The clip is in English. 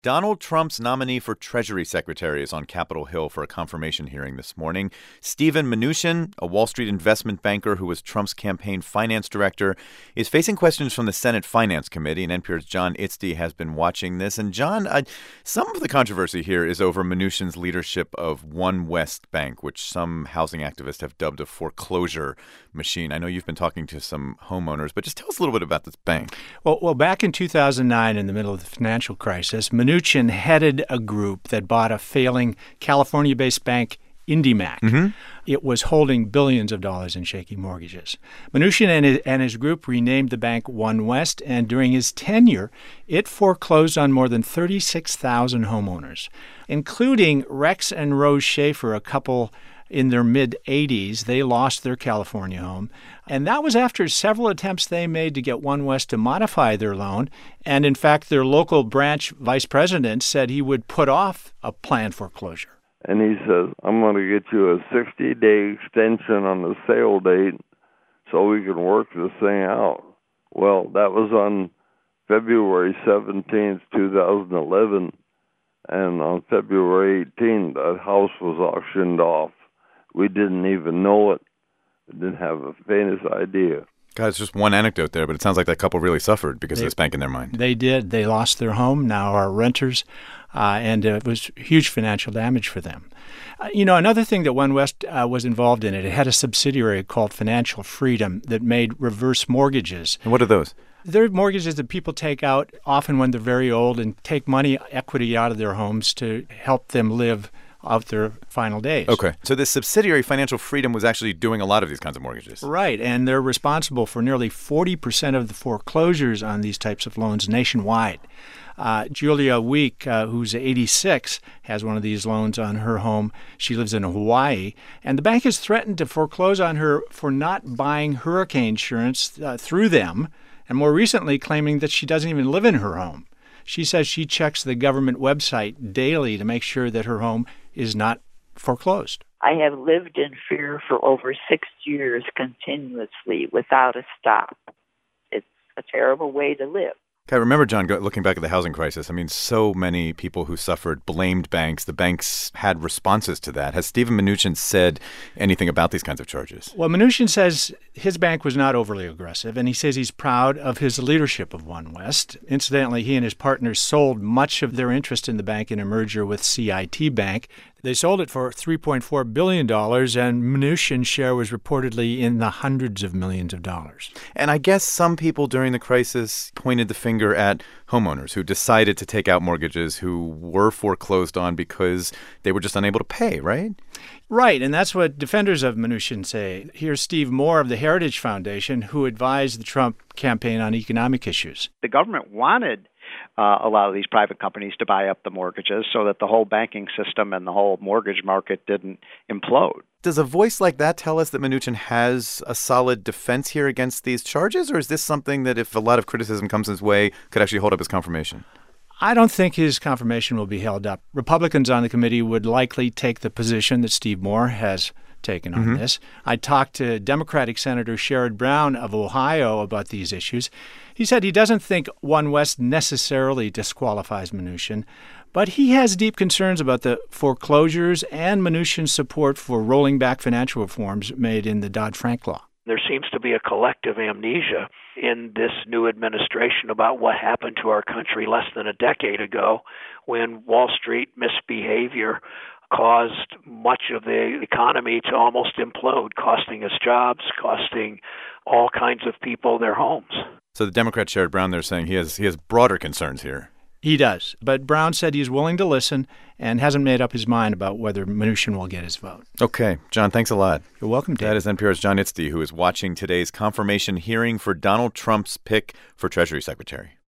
Donald Trump's nominee for Treasury Secretary is on Capitol Hill for a confirmation hearing this morning. Steven Mnuchin, a Wall Street investment banker who was Trump's campaign finance director, is facing questions from the Senate Finance Committee, and NPR's John Itzdy has been watching this. And John, some of the controversy here is over Mnuchin's leadership of One West Bank, which some housing activists have dubbed a foreclosure machine. I know you've been talking to some homeowners, but just tell us a little bit about this bank. Well, back in 2009, in the middle of the financial crisis, Mnuchin headed a group that bought a failing California-based bank, IndyMac. Mm-hmm. It was holding billions of dollars in shaky mortgages. Mnuchin and his group renamed the bank One West, and during his tenure, it foreclosed on more than 36,000 homeowners, including Rex and Rose Schaefer, a couple in their mid-80s. They lost their California home. And that was after several attempts they made to get One West to modify their loan. And in fact, their local branch vice president said he would put off a planned foreclosure. And he says, I'm going to get you a 60-day extension on the sale date so we can work this thing out. Well, that was on February 17th, 2011. And on February 18th, that house was auctioned off. We didn't even know it. We didn't have the faintest idea. God, it's just one anecdote there, but it sounds like that couple really suffered because of this bank in their mind. They did. They lost their home, now are renters, and it was huge financial damage for them. Another thing that One West was involved in, it had a subsidiary called Financial Freedom that made reverse mortgages. And what are those? They're mortgages that people take out often when they're very old and take money, equity out of their homes to help them live out their final days. Okay. So this subsidiary, Financial Freedom, was actually doing a lot of these kinds of mortgages. Right. And they're responsible for nearly 40% of the foreclosures on these types of loans nationwide. Julia Week, who's 86, has one of these loans on her home. She lives in Hawaii. And the bank has threatened to foreclose on her for not buying hurricane insurance through them, and more recently claiming that she doesn't even live in her home. She says she checks the government website daily to make sure that her home is not foreclosed. I have lived in fear for over 6 years continuously without a stop. It's a terrible way to live. I remember, John, looking back at the housing crisis, I mean, so many people who suffered blamed banks. The banks had responses to that. Has Steven Mnuchin said anything about these kinds of charges? Well, Mnuchin says his bank was not overly aggressive, and he says he's proud of his leadership of One West. Incidentally, he and his partners sold much of their interest in the bank in a merger with CIT Bank. They sold it for $3.4 billion, and Mnuchin's share was reportedly in the hundreds of millions of dollars. And I guess some people during the crisis pointed the finger at homeowners who decided to take out mortgages who were foreclosed on because they were just unable to pay, right? Right, and that's what defenders of Mnuchin say. Here's Steve Moore of the Heritage Foundation, who advised the Trump campaign on economic issues. The government wanted a lot of these private companies to buy up the mortgages so that the whole banking system and the whole mortgage market didn't implode. Does a voice like that tell us that Mnuchin has a solid defense here against these charges, or is this something that, if a lot of criticism comes his way, could actually hold up his confirmation? I don't think his confirmation will be held up. Republicans on the committee would likely take the position that Steve Moore has taken on this. I talked to Democratic Senator Sherrod Brown of Ohio about these issues. He said he doesn't think One West necessarily disqualifies Mnuchin, but he has deep concerns about the foreclosures and Mnuchin's support for rolling back financial reforms made in the Dodd-Frank law. There seems to be a collective amnesia in this new administration about what happened to our country less than a decade ago when Wall Street misbehavior caused much of the economy to almost implode, costing us jobs, costing all kinds of people their homes. So the Democrat Sherrod Brown, they're saying he has broader concerns here. He does. But Brown said he's willing to listen and hasn't made up his mind about whether Mnuchin will get his vote. Okay. John, thanks a lot. You're welcome, Dave. That is NPR's John Itzdy, who is watching today's confirmation hearing for Donald Trump's pick for Treasury Secretary.